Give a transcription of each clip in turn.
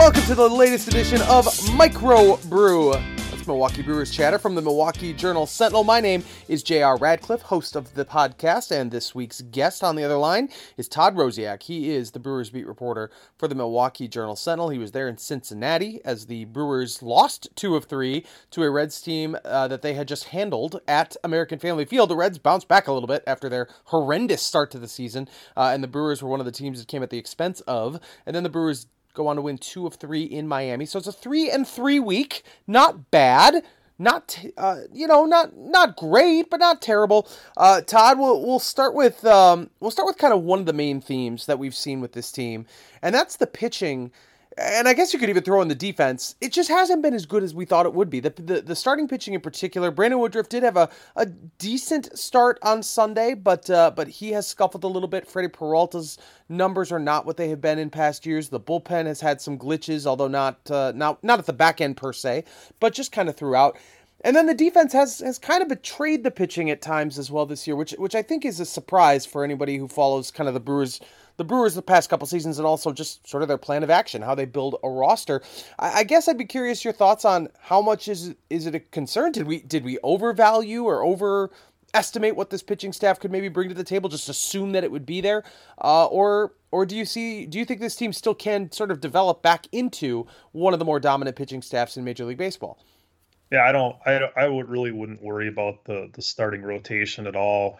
Welcome to the latest edition of Micro Brew. That's Milwaukee Brewers chatter from the Milwaukee Journal Sentinel. My name is J.R. Radcliffe, host of the podcast, and this week's guest on the other line is Todd Rosiak. He is the Brewers beat reporter for the Milwaukee Journal Sentinel. He was there in Cincinnati as the Brewers lost 2 of 3 to a Reds team that they had just handled at American Family Field. The Reds bounced back a little bit after their horrendous start to the season, and the Brewers were one of the teams that came at the expense of, and then the Brewers go on to win 2 of 3 in Miami. So it's a 3-3 week. Not bad. Not great, but not terrible. Todd, we'll start with kind of one of the main themes that we've seen with this team, and that's the pitching. And I guess you could even throw in the defense. It just hasn't been as good as we thought it would be. The starting pitching in particular, Brandon Woodruff did have a decent start on Sunday, but he has scuffled a little bit. Freddie Peralta's numbers are not what they have been in past years. The bullpen has had some glitches, although not at the back end per se, but just kind of throughout. And then the defense has kind of betrayed the pitching at times as well this year, which I think is a surprise for anybody who follows kind of the Brewers the past couple seasons, and also just sort of their plan of action, how they build a roster. I guess I'd be curious your thoughts on how much is it a concern? Did we overvalue or overestimate what this pitching staff could maybe bring to the table? Just assume that it would be there, or do you think this team still can sort of develop back into one of the more dominant pitching staffs in Major League Baseball? Yeah, I wouldn't worry about the starting rotation at all.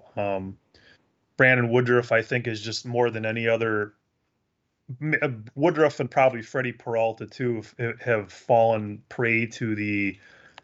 Brandon Woodruff, I think, is just more than any other. Woodruff and probably Freddie Peralta too have fallen prey to the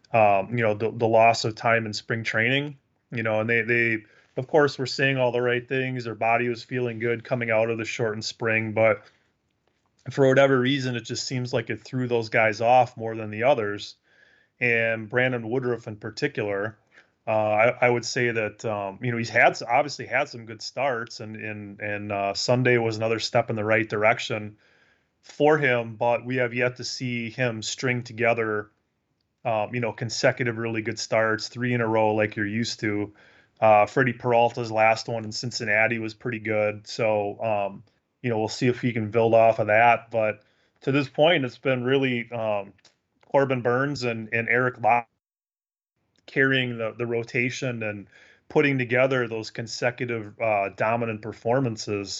loss of time in spring training. And they of course were saying all the right things. Their body was feeling good coming out of the shortened spring, but for whatever reason, it just seems like it threw those guys off more than the others. And Brandon Woodruff in particular. I would say that he's obviously had some good starts, and Sunday was another step in the right direction for him. But we have yet to see him string together, consecutive really good starts, 3 in a row like you're used to. Freddie Peralta's last one in Cincinnati was pretty good, so we'll see if he can build off of that. But to this point, it's been really Corbin Burnes and Eric Locke carrying the rotation and putting together those consecutive dominant performances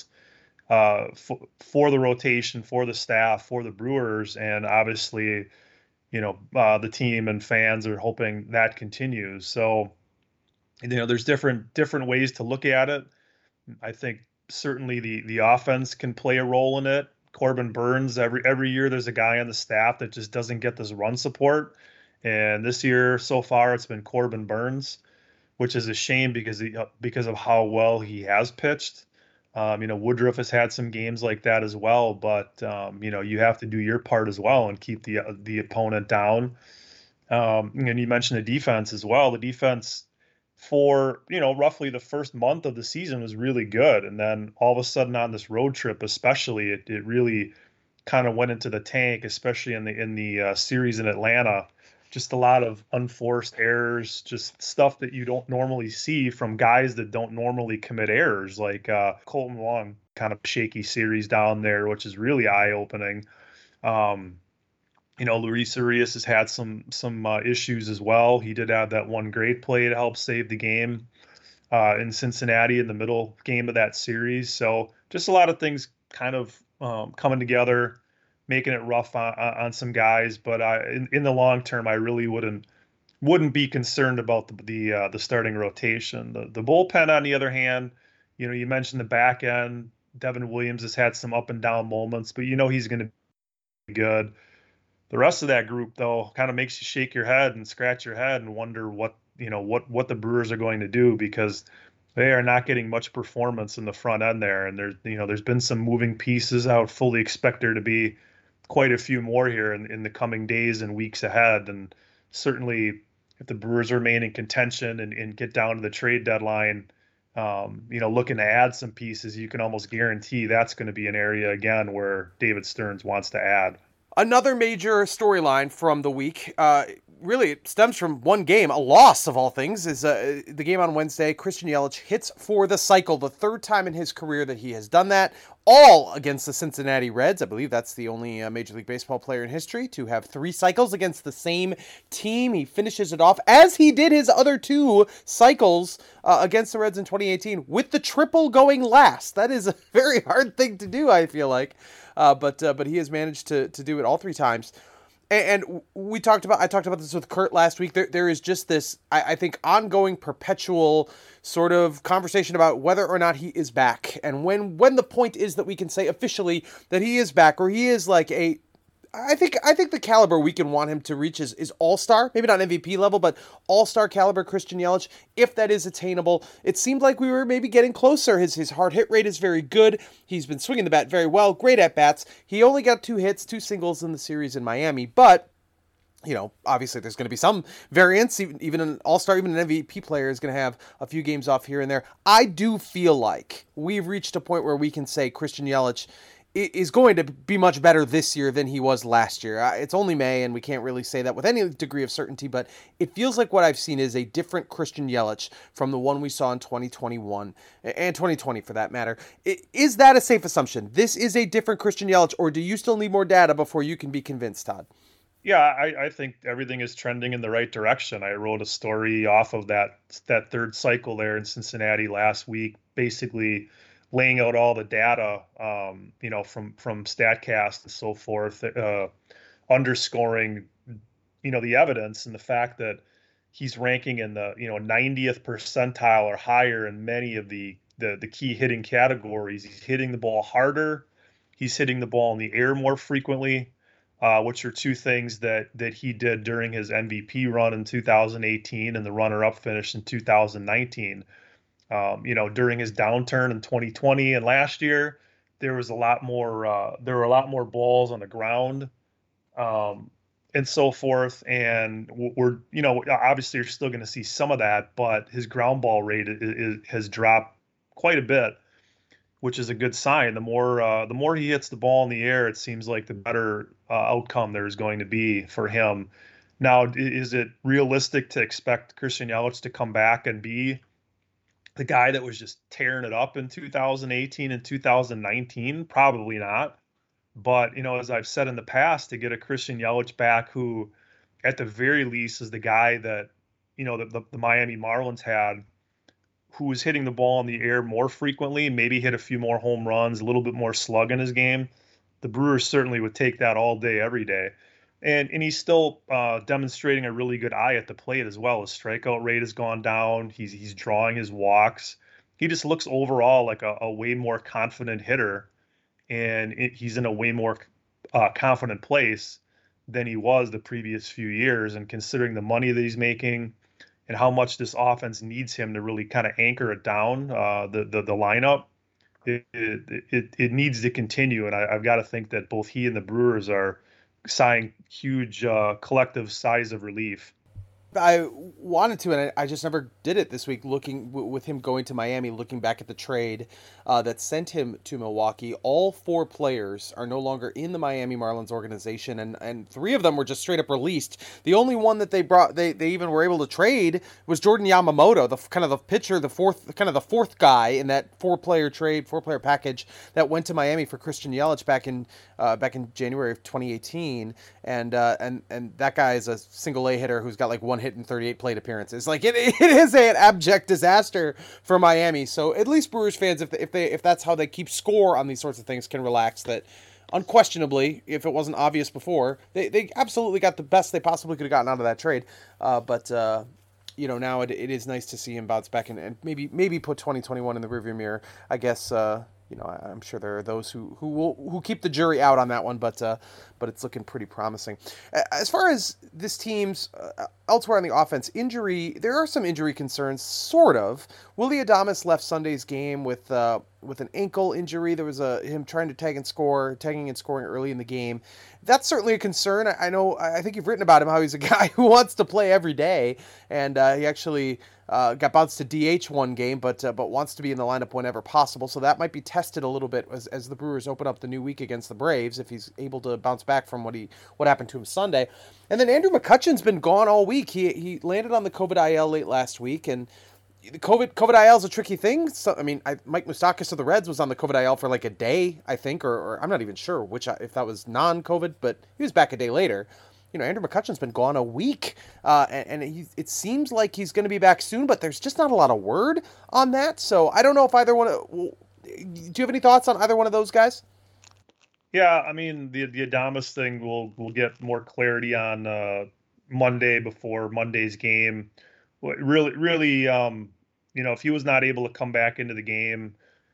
for the rotation, for the staff, for the Brewers. And obviously, the team and fans are hoping that continues. So, there's different ways to look at it. I think certainly the offense can play a role in it. Corbin Burnes, every year there's a guy on the staff that just doesn't get this run support. And this year, so far, it's been Corbin Burnes, which is a shame because of how well he has pitched. Woodruff has had some games like that as well, but you have to do your part as well and keep the opponent down. And you mentioned the defense as well. The defense for roughly the first month of the season was really good, and then all of a sudden on this road trip, especially, it really kind of went into the tank, especially in the series in Atlanta. Just a lot of unforced errors, just stuff that you don't normally see from guys that don't normally commit errors, like Colton Wong, kind of shaky series down there, which is really eye-opening. Luis Urias has had some issues as well. He did have that one great play to help save the game in Cincinnati in the middle game of that series. So just a lot of things kind of coming together, making it rough on some guys, but in the long term, I really wouldn't be concerned about the starting rotation. The bullpen, on the other hand, you mentioned the back end. Devin Williams has had some up and down moments, but he's going to be good. The rest of that group, though, kind of makes you shake your head and scratch your head and wonder what the Brewers are going to do, because they are not getting much performance in the front end there, and there's been some moving pieces. I would fully expect there to be quite a few more here in the coming days and weeks ahead. And certainly if the Brewers remain in contention and get down to the trade deadline, looking to add some pieces, you can almost guarantee that's going to be an area again where David Stearns wants to add. Another major storyline from the week, really it stems from one game, a loss of all things, is the game on Wednesday. Christian Yelich hits for the cycle, the third time in his career that he has done that, all against the Cincinnati Reds. I believe that's the only Major League Baseball player in history to have 3 cycles against the same team. He finishes it off, as he did his other 2 cycles against the Reds in 2018, with the triple going last. That is a very hard thing to do, I feel like. But he has managed to do it all 3 times. And I talked about this with Kurt last week. There is just this, I think, ongoing, perpetual sort of conversation about whether or not he is back, and when the point is that we can say officially that he is back, or he is like a. I think the caliber we can want him to reach is all-star, maybe not MVP level, but all-star caliber Christian Yelich, if that is attainable. It seemed like we were maybe getting closer. His hard hit rate is very good. He's been swinging the bat very well, great at-bats. He only got 2 hits, 2 singles in the series in Miami, but obviously there's going to be some variance. Even an all-star, even an MVP player is going to have a few games off here and there. I do feel like we've reached a point where we can say Christian Yelich is going to be much better this year than he was last year. It's only May, and we can't really say that with any degree of certainty, but it feels like what I've seen is a different Christian Yelich from the one we saw in 2021, and 2020 for that matter. Is that a safe assumption? This is a different Christian Yelich, or do you still need more data before you can be convinced, Todd? Yeah, I think everything is trending in the right direction. I wrote a story off of that 3rd cycle there in Cincinnati last week, basically laying out all the data, from StatCast and so forth, underscoring, the evidence and the fact that he's ranking in the, 90th percentile or higher in many of the key hitting categories. He's hitting the ball harder. He's hitting the ball in the air more frequently, which are 2 things that he did during his MVP run in 2018 and the runner-up finish in 2019. During his downturn in 2020 and last year, there were a lot more balls on the ground, and so forth. And we're, obviously you're still going to see some of that, but his ground ball rate has dropped quite a bit, which is a good sign. The more he hits the ball in the air, it seems like the better outcome there's going to be for him. Now, is it realistic to expect Christian Yelich to come back and be the guy that was just tearing it up in 2018 and 2019? Probably not. But, as I've said in the past, to get a Christian Yelich back who, at the very least, is the guy that, the Miami Marlins had, who was hitting the ball in the air more frequently, maybe hit a few more home runs, a little bit more slug in his game, the Brewers certainly would take that all day, every day. And he's still demonstrating a really good eye at the plate as well. His strikeout rate has gone down. He's drawing his walks. He just looks overall like a way more confident hitter, and he's in a way more confident place than he was the previous few years. And considering the money that he's making and how much this offense needs him to really kind of anchor it down, the lineup, it needs to continue. And I've got to think that both he and the Brewers are sighing huge collective sighs of relief. I wanted to, and I just never did it this week, looking with him going to Miami, looking back at the trade that sent him to Milwaukee. All 4 players are no longer in the Miami Marlins organization, and 3 of them were just straight up released. The only one that they even were able to trade was Jordan Yamamoto, the pitcher, the fourth guy in that 4-player trade, 4-player package that went to Miami for Christian Yelich back in January of 2018. And that guy is a single A hitter who's got like 1 hit in 38 plate appearances. Like it is an abject disaster for Miami. So at least Brewers fans, if that's how they keep score on these sorts of things, can relax that unquestionably, if it wasn't obvious before, they absolutely got the best they possibly could have gotten out of that trade. But now it is nice to see him bounce back and maybe put 2021 in the rearview mirror. I guess I'm sure there are those who keep the jury out on that one, but it's looking pretty promising. As far as this team's elsewhere on the offense, there are some injury concerns, sort of. Willy Adames left Sunday's game with with an ankle injury. There was him trying to tagging and scoring early in the game. That's certainly a concern. I think you've written about him, how he's a guy who wants to play every day, and he actually got bounced to DH one game, but wants to be in the lineup whenever possible. So that might be tested a little bit as the Brewers open up the new week against the Braves, if he's able to bounce back from what happened to him Sunday. And then Andrew McCutchen's been gone all week. He landed on the COVID IL late last week, and the COVID IL is a tricky thing. So, Mike Moustakas of the Reds was on the COVID IL for like a day, I think, or I'm not even sure if that was non-COVID, but he was back a day later. Andrew McCutchen's been gone a week, and it seems like he's going to be back soon, but there's just not a lot of word on that. So I don't know if either one. Do you have any thoughts on either one of those guys? Yeah, the Adames thing we'll get more clarity on Monday before Monday's game. Really, if he was not able to come back into the game,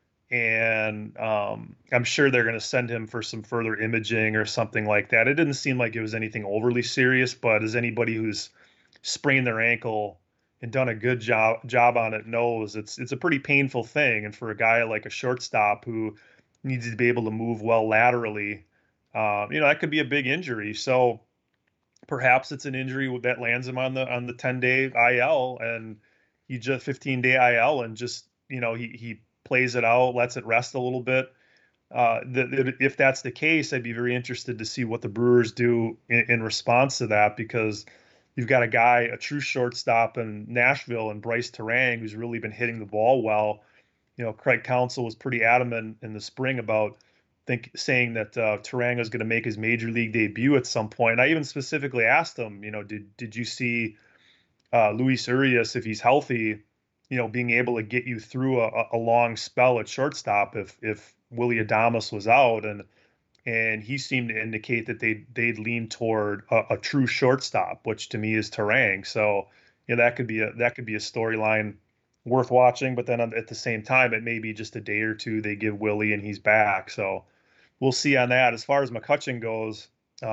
and I'm sure they're going to send him for some further imaging or something like that. It didn't seem like it was anything overly serious, but as anybody who's sprained their ankle and done a good job on it knows, it's a pretty painful thing. And for a guy like a shortstop who needs to be able to move well laterally, that could be a big injury. So perhaps it's an injury that lands him on the 10-day IL, and he just 15-day IL, and just he plays it out, lets it rest a little bit. If that's the case, I'd be very interested to see what the Brewers do in response to that, because you've got a true shortstop in Nashville, and Bryce Terang, who's really been hitting the ball well. Craig Counsell was pretty adamant in the spring about saying that Terang was going to make his major league debut at some point. I even specifically asked him, did you see Luis Urias, if he's healthy, being able to get you through a long spell at shortstop if Willy Adames was out, and he seemed to indicate that they'd lean toward a true shortstop, which to me is Terang. So that could be a storyline worth watching. But then at the same time, it may be just a day or two they give Willie and he's back. So we'll see on that. As far as McCutchen goes,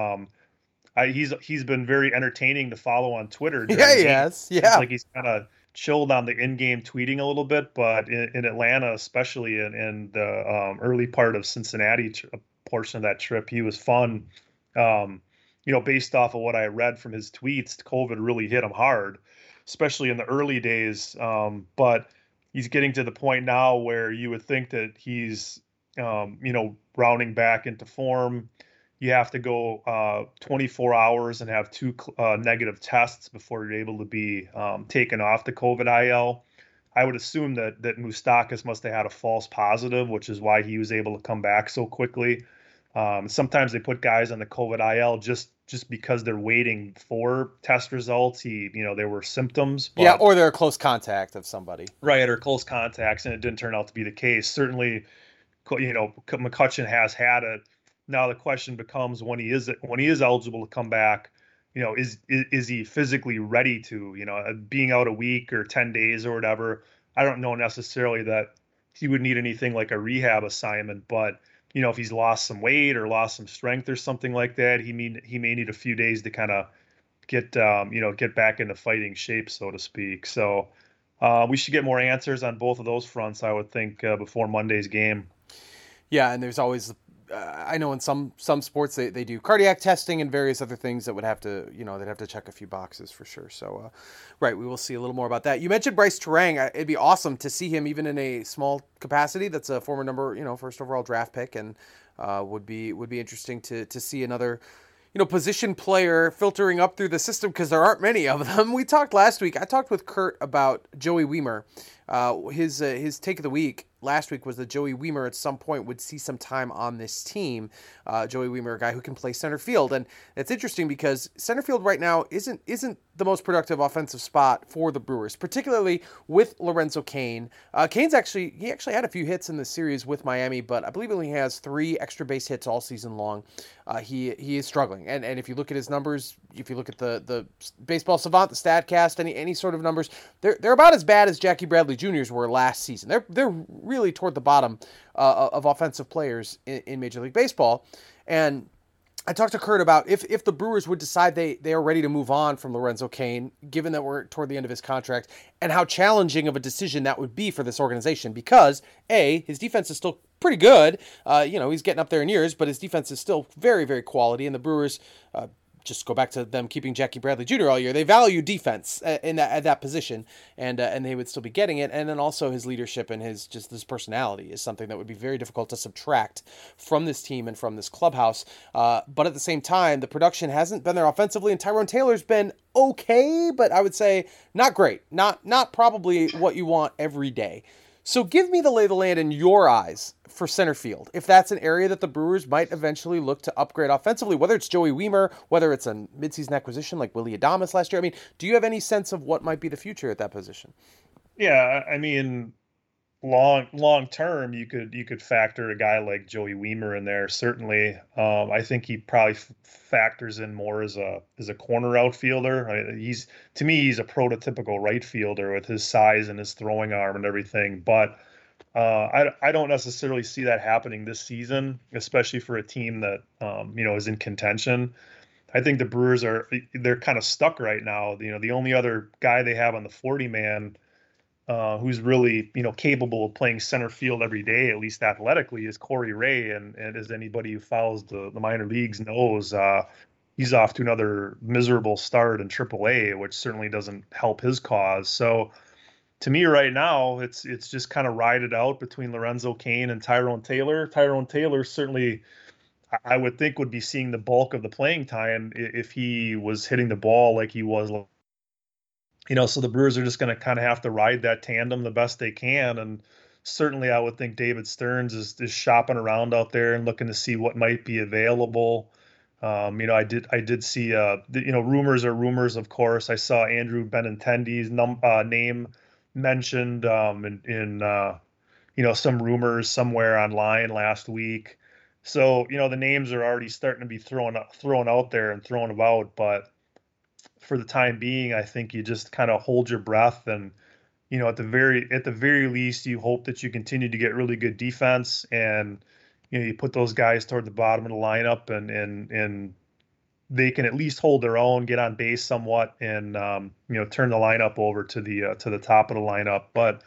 he's been very entertaining to follow on Twitter. Yeah, yes, yeah. It's like he's kind of chilled on the in-game tweeting a little bit, but in Atlanta, especially in the early part of Cincinnati portion of that trip, he was fun. Based off of what I read from his tweets, COVID really hit him hard, especially in the early days. But he's getting to the point now where you would think that he's, rounding back into form. You have to go 24 hours and have 2 negative tests before you're able to be taken off the COVID IL. I would assume that Moustakas must have had a false positive, which is why he was able to come back so quickly. Sometimes they put guys on the COVID IL just because they're waiting for test results. There were symptoms. But, or they're a close contact of somebody. Right, or close contacts, and it didn't turn out to be the case. Certainly, McCutchen has had it. Now the question becomes, when he is eligible to come back, is he physically ready to, being out a week or 10 days or whatever. I don't know necessarily that he would need anything like a rehab assignment, but if he's lost some weight or lost some strength or something like that, he may need a few days to kind of get back into fighting shape, so to speak. So we should get more answers on both of those fronts, I would think, before Monday's game. Yeah, and there's always, I know in some sports they do cardiac testing and various other things that would have to, they'd have to check a few boxes for sure. So, right, we will see a little more about that. You mentioned Bryce Terang. It'd be awesome to see him even in a small capacity. That's a former first overall draft pick, and would be interesting to see another, position player filtering up through the system, because there aren't many of them. We talked last week. I talked with Kurt about Joey Wiemer. His take of the week last week was that Joey Wiemer at some point would see some time on this team. Joey Wiemer, a guy who can play center field, and it's interesting because center field right now isn't the most productive offensive spot for the Brewers, particularly with Lorenzo Cain. Cain's actually had a few hits in the series with Miami, but I believe he only has 3 extra base hits all season long. He is struggling, and if you look at his numbers, if you look at the Baseball Savant, the Statcast, any sort of numbers, they're about as bad as Jackie Bradley Jr.'s were last season. They're really toward the bottom of offensive players in Major League Baseball, and I talked to Kurt about if the Brewers would decide they are ready to move on from Lorenzo Cain, given that we're toward the end of his contract, and how challenging of a decision that would be for this organization. Because his defense is still pretty good. He's getting up there in years, but his defense is still very, very quality. And the Brewers, just go back to them keeping Jackie Bradley Jr. all year. They value defense at that position, and they would still be getting it. And then also his leadership and his personality is something that would be very difficult to subtract from this team and from this clubhouse. But at the same time, the production hasn't been there offensively, and Tyrone Taylor's been okay, but I would say not great, not probably what you want every day. So give me the lay of the land in your eyes for center field, if that's an area that the Brewers might eventually look to upgrade offensively, whether it's Joey Wiemer, whether it's a midseason acquisition like Willy Adames last year. I mean, do you have any sense of what might be the future at that position? Yeah, I mean, long term, you could factor a guy like Joey Wiemer in there. Certainly, I think he probably factors in more as a corner outfielder. To me, he's a prototypical right fielder with his size and his throwing arm and everything. But I don't necessarily see that happening this season, especially for a team that is in contention. I think the Brewers they're kind of stuck right now. The only other guy they have on the 40 man who's really capable of playing center field every day, at least athletically, is Corey Ray. And as anybody who follows the minor leagues knows, he's off to another miserable start in AAA, which certainly doesn't help his cause. So to me right now, it's just kind of ride it out between Lorenzo Cain and Tyrone Taylor. Tyrone Taylor certainly, I would think, would be seeing the bulk of the playing time if he was hitting the ball like he was. So the Brewers are just going to kind of have to ride that tandem the best they can. And certainly I would think David Stearns is shopping around out there and looking to see what might be available. I did see, rumors are rumors, of course. I saw Andrew Benintendi's name mentioned in some rumors somewhere online last week. So, the names are already starting to be thrown out there and thrown about, but for the time being, I think you just kind of hold your breath and, at the very least, you hope that you continue to get really good defense and, you put those guys toward the bottom of the lineup and they can at least hold their own, get on base somewhat, and turn the lineup over to the top of the lineup. But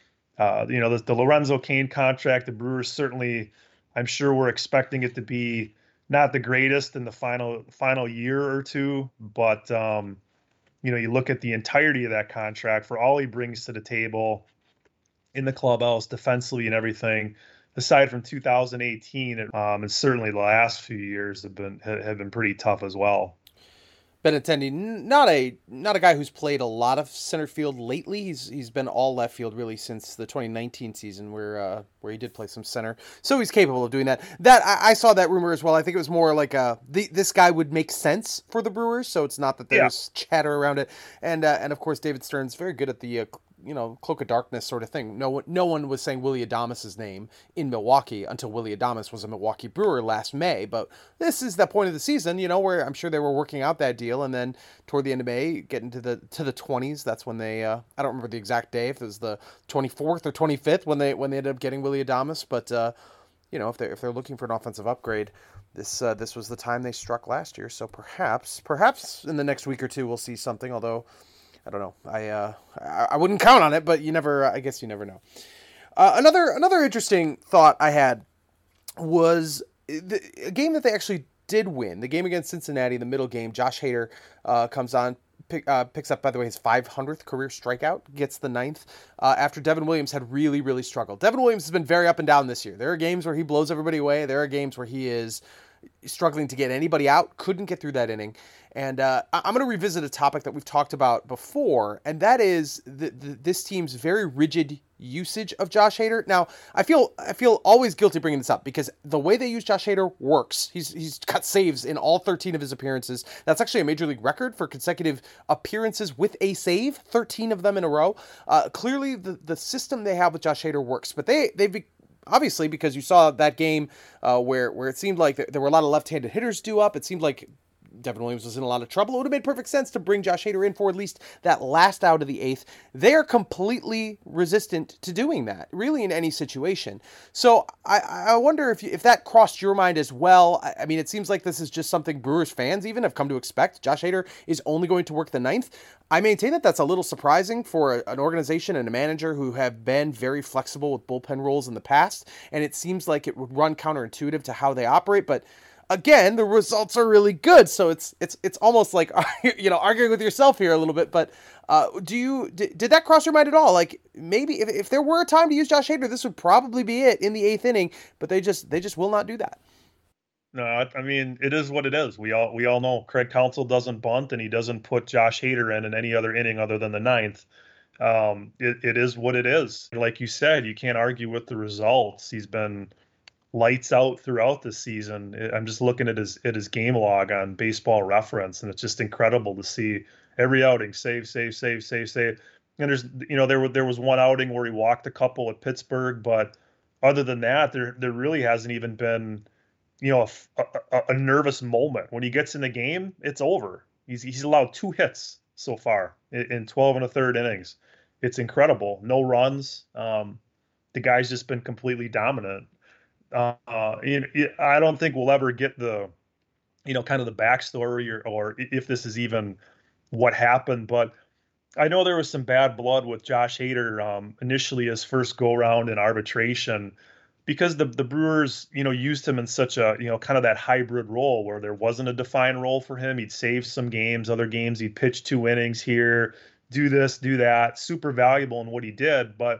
the Lorenzo Cain contract, the Brewers certainly, I'm sure, were expecting it to be not the greatest in the final year or two, but you look at the entirety of that contract for all he brings to the table in the clubhouse, defensively and everything. Aside from 2018, and certainly the last few years have been pretty tough as well. Benintendi, not a guy who's played a lot of center field lately. He's been all left field really since the 2019 season where he did play some center. So he's capable of doing that. I saw that rumor as well. I think it was more like this guy would make sense for the Brewers. So it's not that there's chatter around it. And of course David Stearns very good at the cloak of darkness sort of thing. No one was saying Willy Adames' name in Milwaukee until Willy Adames was a Milwaukee Brewer last May. But this is the point of the season, where I'm sure they were working out that deal. And then toward the end of May, getting to the 20s, that's when they, I don't remember the exact day, if it was the 24th or 25th when they ended up getting Willy Adames. But, if they're looking for an offensive upgrade, this was the time they struck last year. So perhaps in the next week or two, we'll see something, although I don't know. I wouldn't count on it, but I guess you never know. Another interesting thought I had was a game that they actually did win. The game against Cincinnati, the middle game. Josh Hader comes on, picks up, by the way, his 500th career strikeout, gets the 9th, after Devin Williams had really, really struggled. Devin Williams has been very up and down this year. There are games where he blows everybody away. There are games where he is struggling to get anybody out, couldn't get through that inning. And I'm going to revisit a topic that we've talked about before, and that is this team's very rigid usage of Josh Hader. Now, I feel always guilty bringing this up because the way they use Josh Hader works. He's got saves in all 13 of his appearances. That's actually a major league record for consecutive appearances with a save, 13 of them in a row. Clearly, the system they have with Josh Hader works, but they've obviously, because you saw that game where it seemed like there were a lot of left-handed hitters due up. It seemed like Devin Williams was in a lot of trouble. It would have made perfect sense to bring Josh Hader in for at least that last out of the eighth. They are completely resistant to doing that, really, in any situation. So I wonder if that crossed your mind as well. I mean, it seems like this is just something Brewers fans even have come to expect. Josh Hader is only going to work the ninth. I maintain that that's a little surprising for an organization and a manager who have been very flexible with bullpen roles in the past, and it seems like it would run counterintuitive to how they operate, but again, the results are really good, so it's almost like arguing with yourself here a little bit. But did that cross your mind at all? Like maybe if there were a time to use Josh Hader, this would probably be it in the eighth inning, but they just will not do that. No, I mean it is what it is. We all know Craig Counsell doesn't bunt, and he doesn't put Josh Hader in any other inning other than the ninth. It is what it is. Like you said, you can't argue with the results. He's been lights out throughout the season. I'm just looking at his game log on Baseball Reference, and it's just incredible to see every outing save, save, save, save, save. And there's there was one outing where he walked a couple at Pittsburgh, but other than that, there really hasn't even been a nervous moment. When he gets in the game, it's over. He's allowed 2 hits so far in 12 and a third innings. It's incredible. No runs. The guy's just been completely dominant. I don't think we'll ever get the, kind of the backstory or if this is even what happened, but I know there was some bad blood with Josh Hader initially his first go round in arbitration because the Brewers, used him in such a, kind of that hybrid role where there wasn't a defined role for him. He'd save some games, other games he'd pitch 2 innings here, do this, do that, super valuable in what he did, but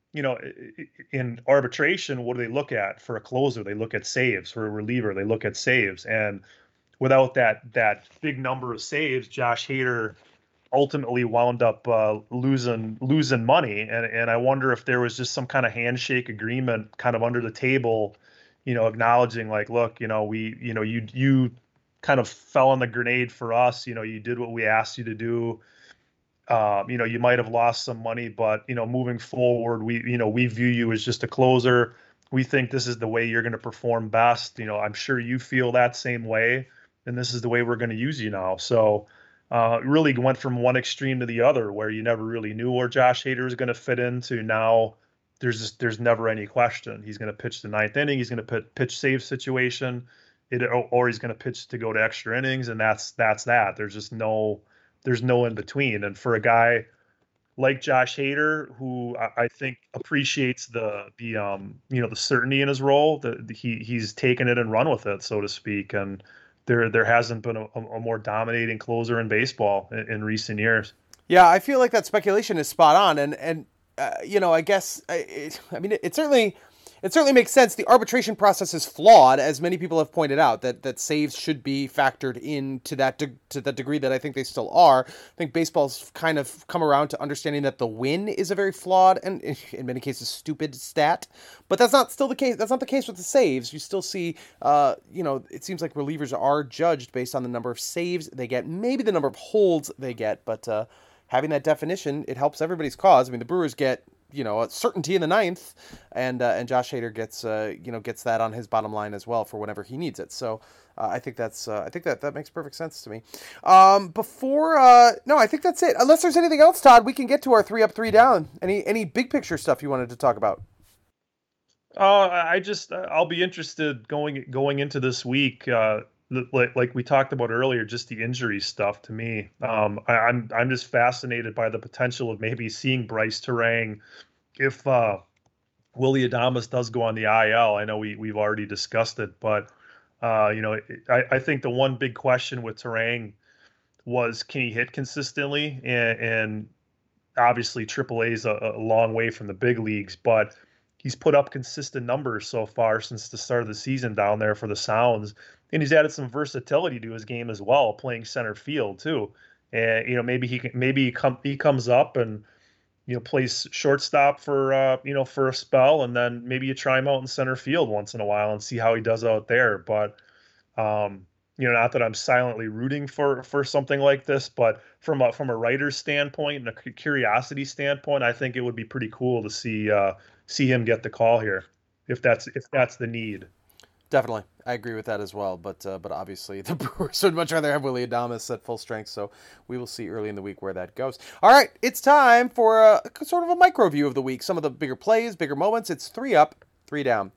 in arbitration, what do they look at for a closer? They look at saves. For a reliever, they look at saves. And without that big number of saves, Josh Hader ultimately wound up losing money. And I wonder if there was just some kind of handshake agreement, kind of under the table, acknowledging like, look, you kind of fell on the grenade for us. You did what we asked you to do. You might have lost some money, but moving forward, we view you as just a closer. We think this is the way you're going to perform best. I'm sure you feel that same way, and this is the way we're going to use you now. So, it really went from one extreme to the other, where you never really knew where Josh Hader is going to fit into. Now, there's never any question. He's going to pitch the ninth inning. He's going to pitch save situation, or he's going to pitch to go to extra innings, and that's that. There's no in between. And for a guy like Josh Hader, who I think appreciates the certainty in his role, that he's taken it and run with it, so to speak. And there hasn't been a more dominating closer in baseball in recent years. Yeah, I feel like that speculation is spot on, and I guess it certainly makes sense. The arbitration process is flawed, as many people have pointed out, that saves should be factored in to that degree that I think they still are. I think baseball's kind of come around to understanding that the win is a very flawed and in many cases stupid stat, but that's not still the case. That's not the case with the saves. You still see, it seems like relievers are judged based on the number of saves they get, maybe the number of holds they get, but having that definition, it helps everybody's cause. I mean, the Brewers get a certainty in the ninth, and Josh Hader gets that on his bottom line as well for whenever he needs it. So I think that makes perfect sense to me. No, I think that's it. Unless there's anything else, Todd, we can get to our 3 up, 3 down. Any big picture stuff you wanted to talk about? I'll be interested going into this week. Like we talked about earlier, just the injury stuff to me. I'm just fascinated by the potential of maybe seeing Bryce Turang if Willy Adames does go on the IL. I know we've already discussed it, but I think the one big question with Turang was, can he hit consistently? And obviously AAA is a long way from the big leagues, but he's put up consistent numbers so far since the start of the season down there for the Sounds. And he's added some versatility to his game as well, playing center field too. And maybe he comes up and plays shortstop for for a spell, and then maybe you try him out in center field once in a while and see how he does out there. But not that I'm silently rooting for something like this, but from a writer's standpoint and a curiosity standpoint, I think it would be pretty cool to see him get the call here if that's the need. Definitely, I agree with that as well. But obviously, the Brewers would much rather have Willy Adames at full strength. So we will see early in the week where that goes. All right, it's time for a sort of a micro view of the week. Some of the bigger plays, bigger moments. It's 3 up, 3 down.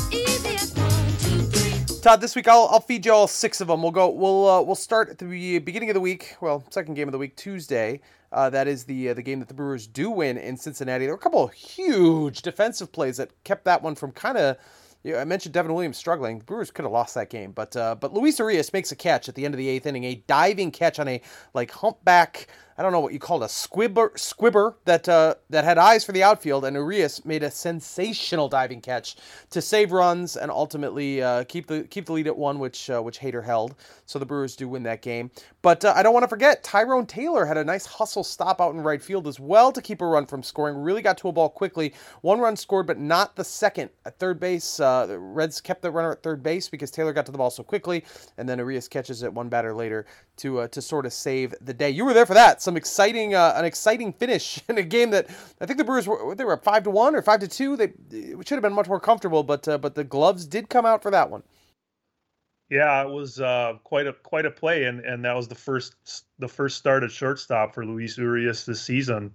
Todd, this week I'll feed you all 6 of them. We'll start at the beginning of the week. Well, second game of the week, Tuesday. That is the game that the Brewers do win in Cincinnati. There were a couple of huge defensive plays that kept that one from kind of. I mentioned Devin Williams struggling. The Brewers could have lost that game, but Luis Urias makes a catch at the end of the 8th inning, a diving catch on a humpback. I don't know what you call it, a squibber that had eyes for the outfield, and Urias made a sensational diving catch to save runs and ultimately keep the lead at 1, which Hader held. So the Brewers do win that game. But I don't want to forget, Tyrone Taylor had a nice hustle stop out in right field as well to keep a run from scoring. Really got to a ball quickly. 1 run scored, but not the second at third base. The Reds kept the runner at third base because Taylor got to the ball so quickly, and then Urias catches it 1 batter later to sort of save the day. You were there for that. Some exciting, an exciting finish in a game that I think the Brewers were up 5-1 or 5-2. It should have been much more comfortable, but the gloves did come out for that one. Yeah, it was quite a play, and that was the first start at shortstop for Luis Urias this season,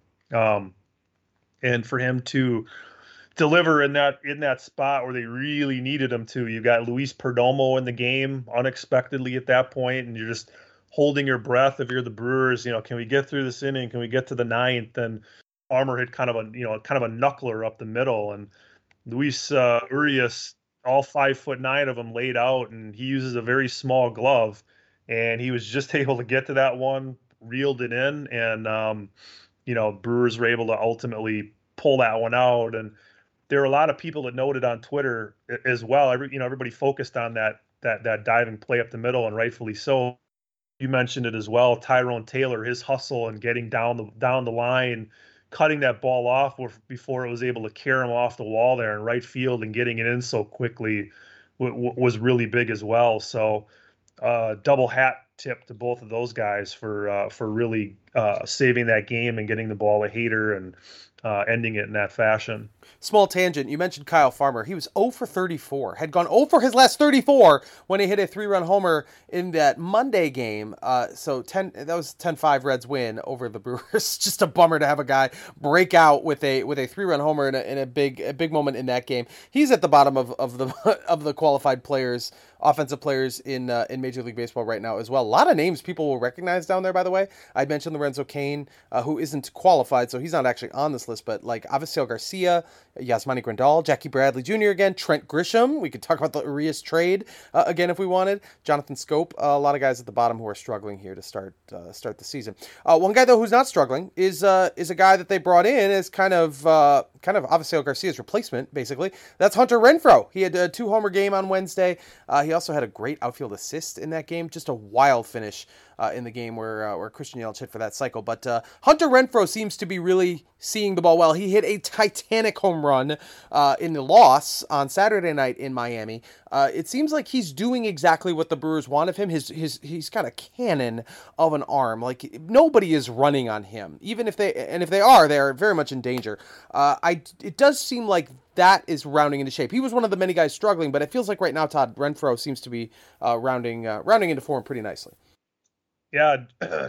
and for him to deliver in that spot where they really needed him to. You got Luis Perdomo in the game unexpectedly at that point, and you're just holding your breath if you're the Brewers. Can we get through this inning? Can we get to the 9th? And Farmer hit kind of a knuckler up the middle, and Luis Urias, all 5'9" of them laid out, and he uses a very small glove, and he was just able to get to that one, reeled it in, and Brewers were able to ultimately pull that one out. And there were a lot of people that noted on Twitter as well. Everybody focused on that diving play up the middle, and rightfully so. You mentioned it as well. Tyrone Taylor, his hustle and getting down the line, cutting that ball off before it was able to carry him off the wall there in right field and getting it in so quickly was really big as well. So double hat tip to both of those guys for really saving that game and getting the ball to Hader and ending it in that fashion. Small tangent. You mentioned Kyle Farmer. He was 0 for 34. Had gone 0 for his last 34 when he hit a 3-run homer in that Monday game. That was 10-5 Reds win over the Brewers. Just a bummer to have a guy break out with a 3-run homer in a big moment in that game. He's at the bottom of the qualified players, offensive players in Major League Baseball right now as well. A lot of names people will recognize down there, by the way. I mentioned Lorenzo Cain, who isn't qualified, so he's not actually on this list, but like Avisail Garcia, Yasmani Grandal, Jackie Bradley Jr. again, Trent Grisham. We could talk about the Urias trade again if we wanted. Jonathan Scope. A lot of guys at the bottom who are struggling here to start the season. One guy though who's not struggling is a guy that they brought in as kind of Avisail Garcia's replacement, basically. That's Hunter Renfroe. He had a 2-homer game on Wednesday. He also had a great outfield assist in that game. Just a wild finish in the game where Christian Yelich hit for that cycle. But Hunter Renfroe seems to be really seeing the ball well. He hit a titanic home run in the loss on Saturday night in Miami. It seems like he's doing exactly what the Brewers want of him. He's got a cannon of an arm. Like nobody is running on him. Even if they are very much in danger. It does seem like that is rounding into shape. He was one of the many guys struggling, but it feels like right now Todd Renfroe seems to be rounding into form pretty nicely. Yeah,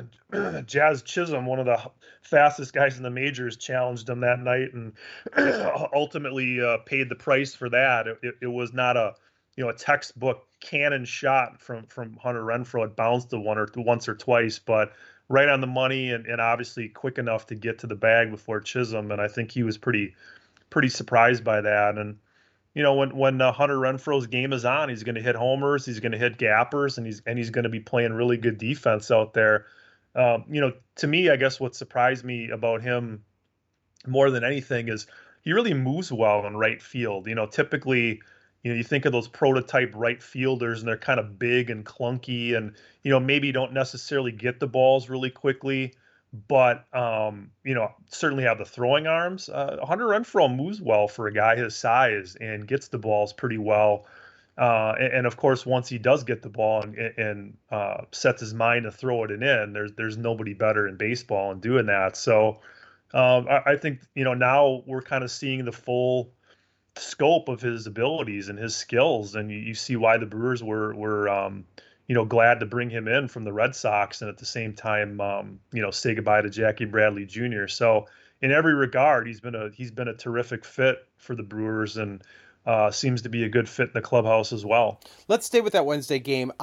Jazz Chisholm, one of the fastest guys in the majors, challenged him that night and ultimately paid the price for that. It was not a textbook cannon shot from Hunter Renfroe. It bounced to once or twice, but right on the money and obviously quick enough to get to the bag before Chisholm. And I think he was pretty surprised by that. And when Hunter Renfroe's game is on, he's going to hit homers, he's going to hit gappers, and he's going to be playing really good defense out there. To me, I guess what surprised me about him more than anything is he really moves well in right field. Typically, you think of those prototype right fielders, and they're kind of big and clunky, and maybe don't necessarily get the balls really quickly, but certainly have the throwing arms. Hunter Renfroe moves well for a guy his size and gets the balls pretty well. And of course, once he does get the ball and sets his mind to throw it in, there's nobody better in baseball in doing that. So I think now we're kind of seeing the full scope of his abilities and his skills, and you see why the Brewers were glad to bring him in from the Red Sox, and at the same time, say goodbye to Jackie Bradley Jr. So in every regard, he's been a terrific fit for the Brewers, and seems to be a good fit in the clubhouse as well. Let's stay with that Wednesday game.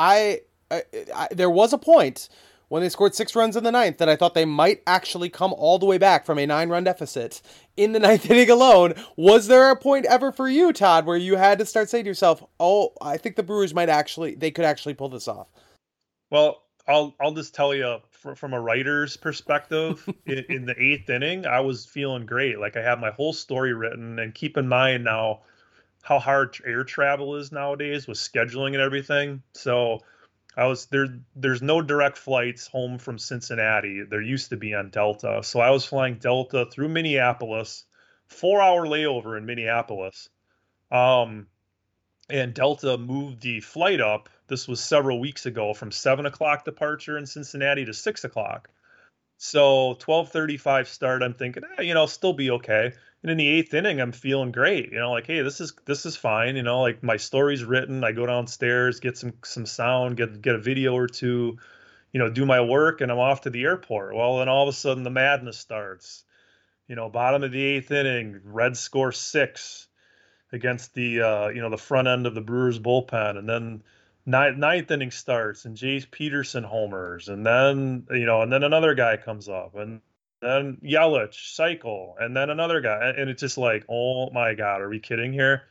There was a point when they scored 6 runs in the ninth that I thought they might actually come all the way back from a 9-run deficit in the ninth inning alone. Was there a point ever for you, Todd, where you had to start saying to yourself, "Oh, I think the Brewers they could actually pull this off"? Well, I'll just tell you from a writer's perspective, in the eighth inning, I was feeling great. Like I had my whole story written, and keep in mind now how hard air travel is nowadays with scheduling and everything. So I was there. There's no direct flights home from Cincinnati. There used to be on Delta. So I was flying Delta through Minneapolis, 4-hour layover in Minneapolis. Um, and Delta moved the flight up. This was several weeks ago from 7 o'clock departure in Cincinnati to 6 o'clock. So 12:35 start. I'm thinking, still be okay. And in the eighth inning, I'm feeling great. Like, hey, this is fine. Like my story's written. I go downstairs, get some sound, get a video or two, do my work, and I'm off to the airport. Well, then all of a sudden the madness starts. Bottom of the eighth inning, Reds score 6 against the front end of the Brewers bullpen, and then ninth inning starts and Jace Peterson homers, and then another guy comes up, and then Yelich cycle, and then another guy, and it's just like, oh my God, are we kidding here?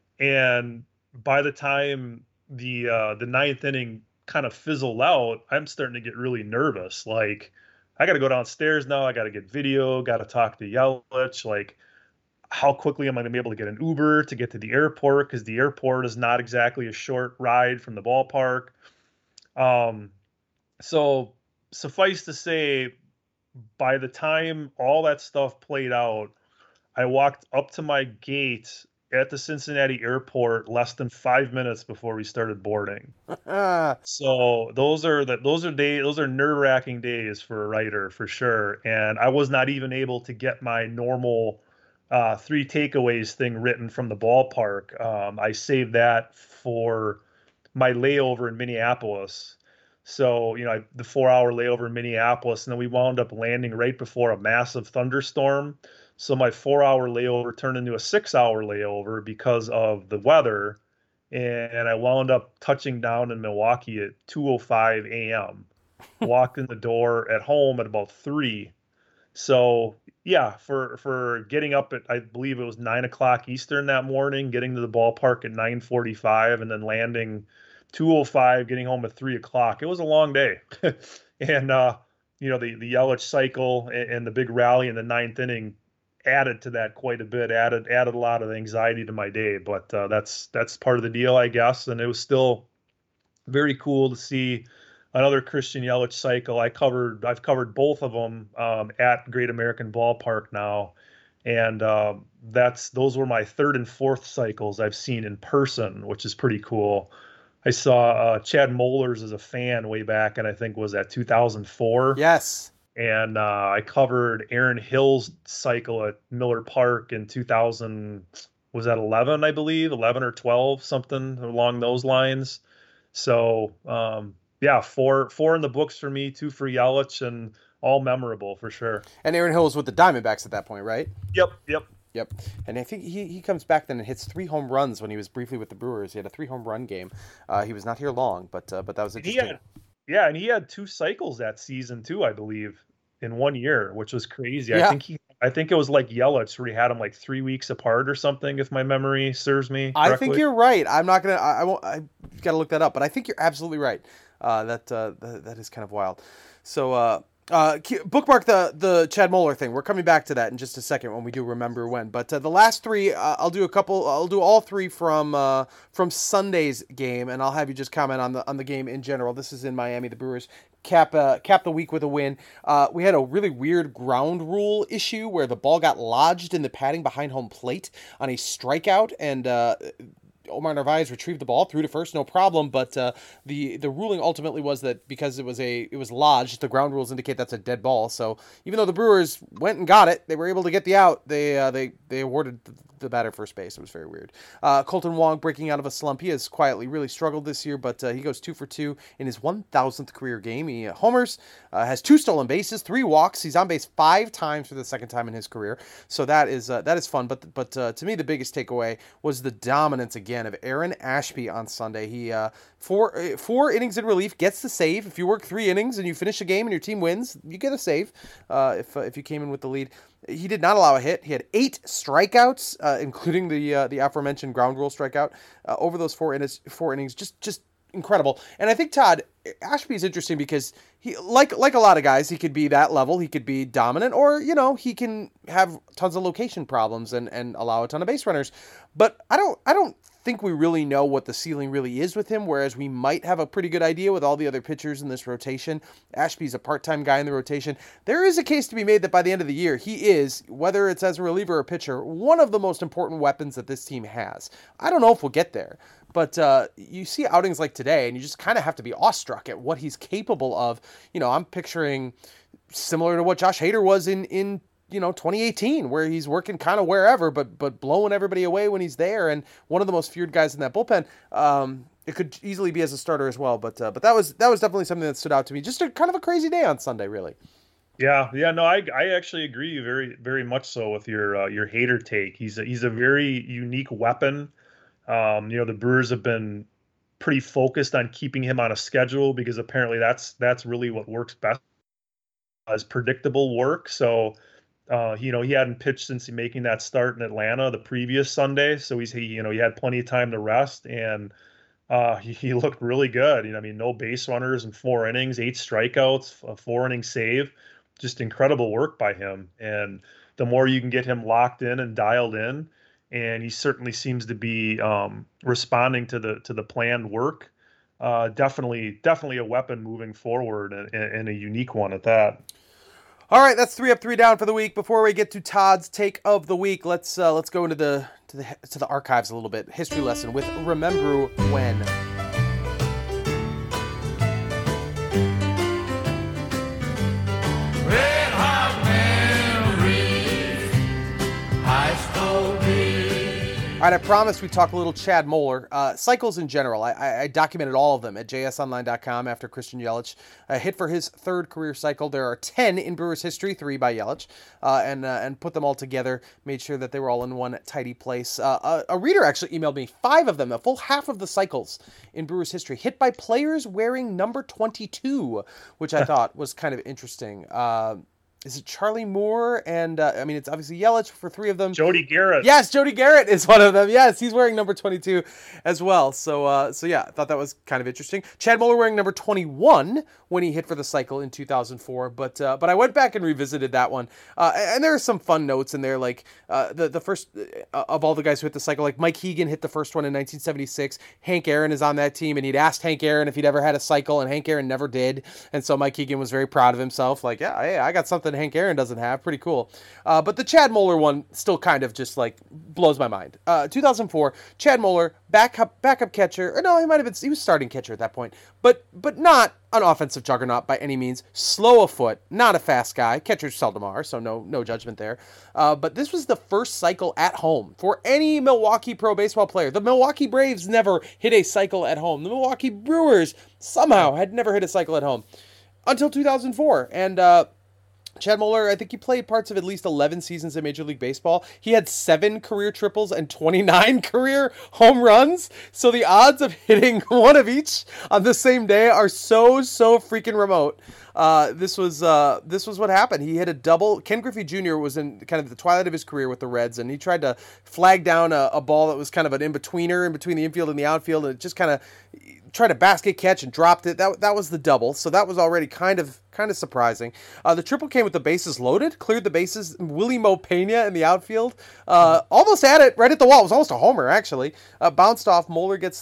And by the time the ninth inning kind of fizzled out, I'm starting to get really nervous. Like, I got to go downstairs now. I got to get video. Got to talk to Yelich. Like, how quickly am I going to be able to get an Uber to get to the airport? Because the airport is not exactly a short ride from the ballpark. Um, so suffice to say, by the time all that stuff played out, I walked up to my gate at the Cincinnati airport less than 5 minutes before we started boarding. So those are nerve-wracking days for a writer for sure. And I was not even able to get my normal 3 takeaways thing written from the ballpark. I saved that for my layover in Minneapolis. So, the 4-hour layover in Minneapolis, and then we wound up landing right before a massive thunderstorm. So my 4-hour layover turned into a 6-hour layover because of the weather. And I wound up touching down in Milwaukee at 2:05 a.m. Walked in the door at home at about 3. So yeah, for getting up at, I believe it was 9 o'clock Eastern that morning, getting to the ballpark at 9:45, and then landing 2:05, getting home at 3 o'clock. It was a long day, and the Yelich cycle and the big rally in the ninth inning added to that quite a bit. Added a lot of anxiety to my day, but that's part of the deal, I guess. And it was still very cool to see another Christian Yelich cycle. I've covered both of them at Great American Ballpark now, and those were my third and fourth cycles I've seen in person, which is pretty cool. I saw Chad Mollers as a fan way back, and I think was at 2004. Yes. And I covered Aaron Hill's cycle at Miller Park in 2000. Was that 11? I believe 11 or 12, something along those lines. So. Yeah, four in the books for me, 2 for Yelich, and all memorable for sure. And Aaron Hill was with the Diamondbacks at that point, right? Yep. And I think he comes back then and hits 3 home runs when he was briefly with the Brewers. He had a 3 home run game. He was not here long, but that was interesting. And he had 2 cycles that season too, I believe, in 1 year, which was crazy. Yeah. I think it was like Yelich, where he had them like 3 weeks apart or something, if my memory serves me correctly. I think you're right. I got to look that up, but I think you're absolutely right. That is kind of wild. So bookmark the Chad Moeller thing. We're coming back to that in just a second when we do remember when. But the last 3, I'll do all 3 from Sunday's game, and I'll have you just comment on the game in general. This is in Miami. The Brewers cap the week with a win. We had a really weird ground rule issue where the ball got lodged in the padding behind home plate on a strikeout, and Omar Narvaez retrieved the ball, threw to first, no problem. But the ruling ultimately was that because it was lodged, the ground rules indicate that's a dead ball. So even though the Brewers went and got it, they were able to get the out. They awarded the batter first base. It was very weird. Colton Wong breaking out of a slump. He has quietly really struggled this year, but he goes 2 for 2 in his 1,000th career game. He homers, has 2 stolen bases, 3 walks. He's on base 5 times for the second time in his career. So that is fun. But to me, the biggest takeaway was the dominance again of Aaron Ashby on Sunday. He four innings in relief, gets the save. If you work 3 innings and you finish a game and your team wins, you get a save. If you came in with the lead. He did not allow a hit. He had 8 strikeouts, including the aforementioned ground rule strikeout over those 4 innings. Just incredible. And I think, Todd, Ashby is interesting because he, like a lot of guys, he could be that level. He could be dominant, or he can have tons of location problems and allow a ton of base runners. But I don't think we really know what the ceiling really is with him, whereas we might have a pretty good idea with all the other pitchers in this rotation. Ashby's a part-time guy in the rotation. There is a case to be made that by the end of the year, he is, whether it's as a reliever or pitcher, one of the most important weapons that this team has. I don't know if we'll get there, but you see outings like today, and you just kind of have to be awestruck at what he's capable of. I'm picturing similar to what Josh Hader was in 2018, where he's working kind of wherever, but blowing everybody away when he's there, and one of the most feared guys in that bullpen. It could easily be as a starter as well, but that was definitely something that stood out to me. Just a kind of a crazy day on Sunday, really. Yeah, no, I actually agree very, very much so with your Hader take. He's a very unique weapon. The Brewers have been pretty focused on keeping him on a schedule because apparently that's really what works best as predictable work. So. He hadn't pitched since making that start in Atlanta the previous Sunday, so he had plenty of time to rest, and he looked really good. No base runners in 4 innings, 8 strikeouts, a 4-inning save, just incredible work by him. And the more you can get him locked in and dialed in, and he certainly seems to be responding to the planned work. Definitely a weapon moving forward, and a unique one at that. All right, that's 3 up, 3 down for the week. Before we get to Todd's take of the week, let's go into the archives a little bit. History lesson with Remember When. Red hot memories, high school days. All right, I promised we'd talk a little Chad Moeller. Cycles in general, I documented all of them at jsonline.com after Christian Yelich hit for his 3rd career cycle. There are 10 in Brewers history, 3 by Yelich, and put them all together, made sure that they were all in one tidy place. A reader actually emailed me 5 of them, a full half of the cycles in Brewers history, hit by players wearing number 22, which I thought was kind of interesting. Is it Charlie Moore? And it's obviously Yelich for 3 of them. Jody Garrett. Yes, Jody Garrett is one of them. Yes, he's wearing number 22 as well. So yeah, I thought that was kind of interesting. Chad Moeller wearing number 21 when he hit for the cycle in 2004. But I went back and revisited that one. And there are some fun notes in there, like the first of all the guys who hit the cycle, like Mike Hegan hit the first one in 1976. Hank Aaron is on that team, and he'd asked Hank Aaron if he'd ever had a cycle, and Hank Aaron never did. And so Mike Hegan was very proud of himself. Like, yeah, hey, I got something Hank Aaron doesn't have. Pretty cool. But the Chad Moeller one still kind of just like blows my mind. 2004, Chad Moeller, backup catcher. Or no, he was starting catcher at that point, but not an offensive juggernaut by any means. Slow of foot, not a fast guy. Catchers seldom are, so no judgment there. But this was the first cycle at home for any Milwaukee pro baseball player. The Milwaukee Braves never hit a cycle at home. The Milwaukee Brewers somehow had never hit a cycle at home until 2004. And Chad Moeller, I think he played parts of at least 11 seasons in Major League Baseball. He had 7 career triples and 29 career home runs. So the odds of hitting one of each on the same day are so freaking remote. This was what happened. He hit a double. Ken Griffey Jr. was in kind of the twilight of his career with the Reds, and he tried to flag down a ball that was kind of an in-betweener in between the infield and the outfield, and it just kind of tried a basket catch and dropped it. That was the double, so that was already kind of surprising. The triple came with the bases loaded, cleared the bases. Willie Mo Pena in the outfield, almost had it right at the wall. It was almost a homer actually. Bounced off. Moeller gets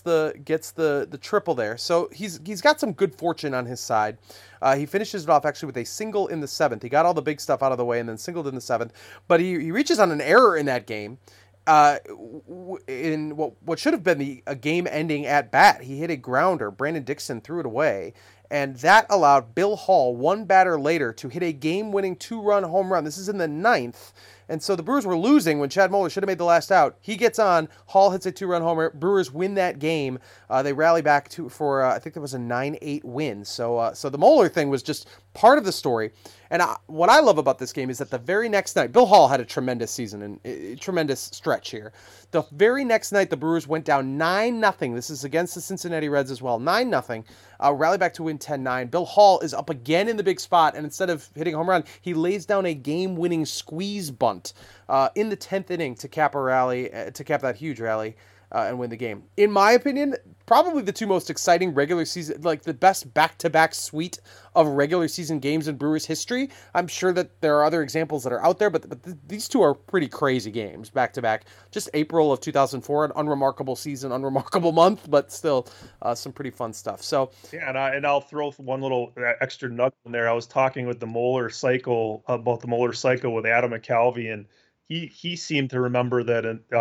the triple there. So he's got some good fortune on his side. He finishes it off actually with a single in the 7th. He got all the big stuff out of the way and then singled in the 7th. But he reaches on an error in that game. in what should have been a game-ending at bat. He hit a grounder. Brandon Dixon threw it away, and that allowed Bill Hall, one batter later, to hit a game-winning 2-run home run. This is in the ninth. And so the Brewers were losing when Chad Moeller should have made the last out. He gets on. Hall hits a 2-run homer. Brewers win that game. They rally back for I think there was a 9-8 win. So the Moeller thing was just part of the story. And what I love about this game is that the very next night, Bill Hall had a tremendous season and a tremendous stretch here. The very next night, the Brewers went down 9-0. This is against the Cincinnati Reds as well. 9-0. Rally back to win 10-9. Bill Hall is up again in the big spot, and instead of hitting a home run, he lays down a game-winning squeeze bunt in the 10th inning to cap a rally, to cap that huge rally. And win the game. In my opinion, probably the two most exciting regular season, like the best back-to-back suite of regular season games in Brewers history. I'm sure that there are other examples that are out there, but these two are pretty crazy games back-to-back. Just April of 2004, an unremarkable season, unremarkable month, but still some pretty fun stuff. So yeah, and I'll throw one little extra nugget in there. I was talking with the Moeller cycle about the Moeller cycle with Adam McCalvy, and he seemed to remember that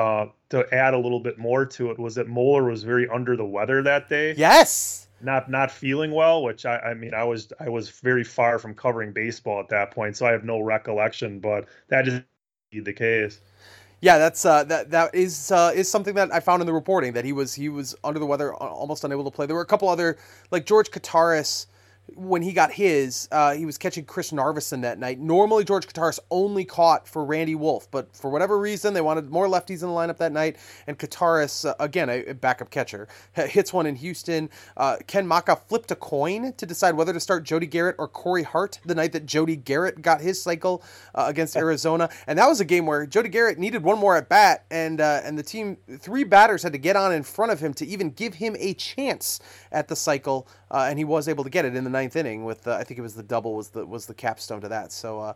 to add a little bit more to it was that Moeller was very under the weather that day. Yes. Not feeling well, which I mean I was very far from covering baseball at that point, so I have no recollection, but that is the case. Yeah, that's that is something that I found in the reporting, that he was under the weather, almost unable to play. There were a couple other, like George Kataris. When he got his, he was catching Chris Narveson that night. Normally, George Kataris only caught for Randy Wolf, but for whatever reason, they wanted more lefties in the lineup that night, and Kataris, again, a backup catcher, hits one in Houston. Ken Maka flipped a coin to decide whether to start Jody Garrett or Corey Hart the night that Jody Garrett got his cycle against Arizona, and that was a game where Jody Garrett needed one more at bat, and the team, 3 batters had to get on in front of him to even give him a chance at the cycle, and he was able to get it in the 9th inning with I think it was the double was the capstone to that. So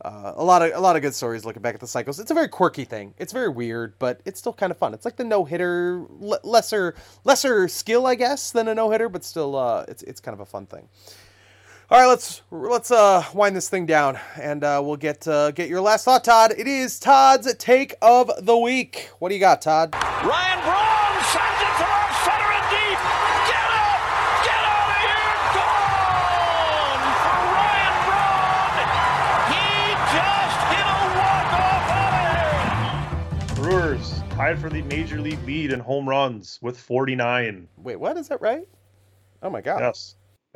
a lot of good stories looking back at the cycles. It's a very quirky thing. It's very weird, but it's still kind of fun. It's like the no-hitter, lesser skill, I guess, than a no-hitter, but still it's kind of a fun thing. All right, let's wind this thing down, and we'll get your last thought, Todd. It is Todd's take of the week. What do you got, Todd? Ryan Braun sends it to left center and deep. Get up! Get out of here! Gone for Ryan Braun. He just hit a walk-off out of here. Brewers tied for the major league lead in home runs with 49. Wait, what? Is that right? Oh my God. Yes,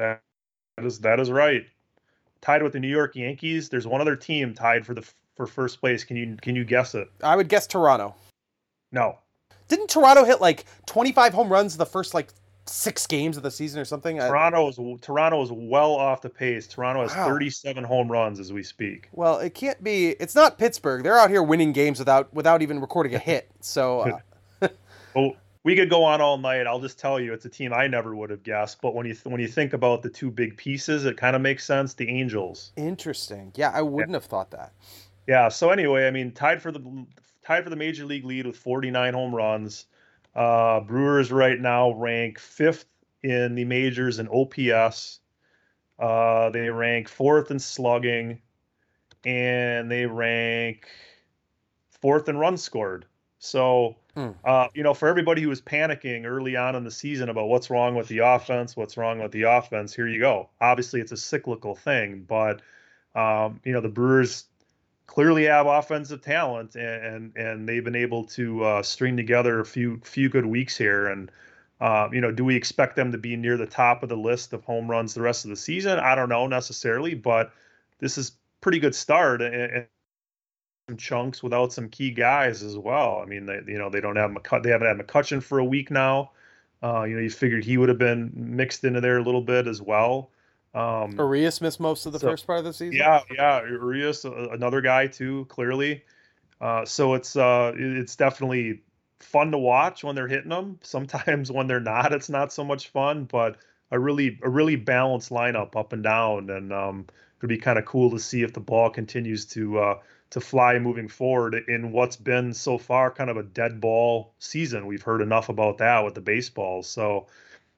that is right. Tied with the New York Yankees. There's one other team tied for first place. Can you guess it? I would guess Toronto. No. Didn't Toronto hit like 25 home runs the first like 6 games of the season or something? Toronto is well off the pace. Toronto has Wow. 37 home runs as we speak. Well, it can't be. It's not Pittsburgh. They're out here winning games without even recording a hit. So Oh, we could go on all night. I'll just tell you, it's a team I never would have guessed. But when you think about the two big pieces, it kind of makes sense. The Angels. interesting. Yeah, I wouldn't have thought that. Yeah. So anyway, I mean, tied for the major league lead with 49 home runs. Brewers right now rank 5th in the majors in OPS. They rank 4th in slugging, and they rank 4th in runs scored. So, for everybody who was panicking early on in the season about what's wrong with the offense, here you go. Obviously, it's a cyclical thing, but the Brewers clearly have offensive talent, and they've been able to string together a few good weeks here. And do we expect them to be near the top of the list of home runs the rest of the season? I don't know necessarily, but this is pretty good start, and some chunks without some key guys as well. I mean, they don't have they haven't had McCutchen for a week now. You figured he would have been mixed into there a little bit as well. Arias missed most of the first part of the season. Yeah, Arias, another guy too, clearly. So it's definitely fun to watch when they're hitting them. Sometimes when they're not, it's not so much fun. But a really balanced lineup up and down, and it'd be kind of cool to see if the ball continues to fly moving forward in what's been so far kind of a dead ball season. We've heard enough about that with the baseballs. So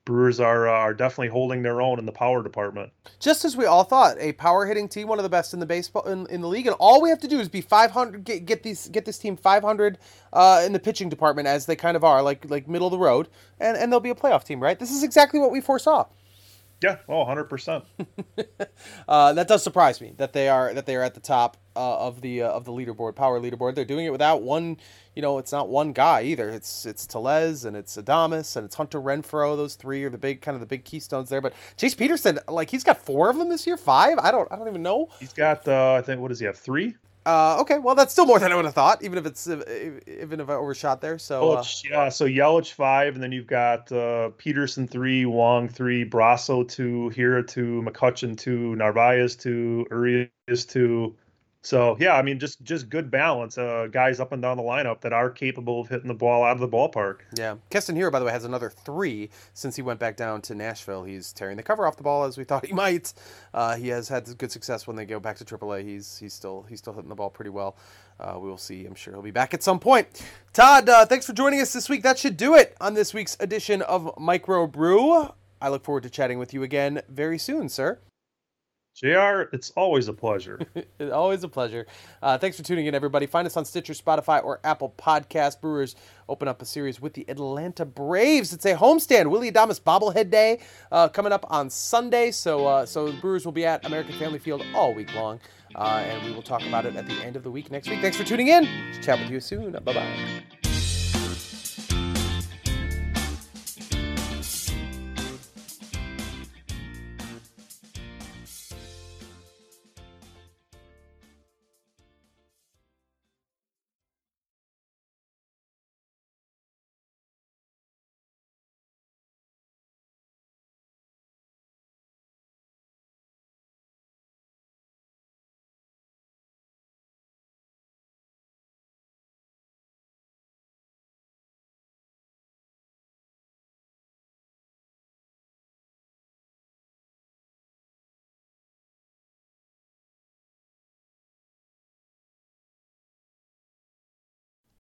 Brewers are definitely holding their own in the power department. Just as we all thought, a power hitting team, one of the best in the baseball in the league, and all we have to do is be 500, get this team 500 in the pitching department, as they kind of are, like middle of the road, and they'll be a playoff team, right? This is exactly what we foresaw. Yeah, 100%. That does surprise me that they are at the top of the leaderboard, power leaderboard. They're doing it without one. It's not one guy either. It's Tellez and it's Adames and it's Hunter Renfroe. Those three are the big keystones there. But Chase Peterson, he's got 4 of them this year, 5. I don't even know. He's got I think, what does he have, 3? Okay, well that's still more than I would have thought, even if I overshot there. So so Yelich 5, and then you've got Peterson 3, Wong 3, Brasso 2, Hira 2, McCutcheon 2, Narvaez 2, Urias 2. So yeah, I mean just good balance. Guys up and down the lineup that are capable of hitting the ball out of the ballpark. Yeah, Keston Hiura, by the way, has another 3 since he went back down to Nashville. He's tearing the cover off the ball as we thought he might. He has had good success when they go back to AAA. He's still hitting the ball pretty well. We will see. I'm sure he'll be back at some point. Todd, thanks for joining us this week. That should do it on this week's edition of Micro Brew. I look forward to chatting with you again very soon, sir. JR, it's always a pleasure. Always a pleasure. Thanks for tuning in, everybody. Find us on Stitcher, Spotify, or Apple Podcast. Brewers open up a series with the Atlanta Braves. It's a homestand. Willie Adames bobblehead day coming up on Sunday. So the Brewers will be at American Family Field all week long. And we will talk about it at the end of the week next week. Thanks for tuning in. Chat with you soon. Bye-bye.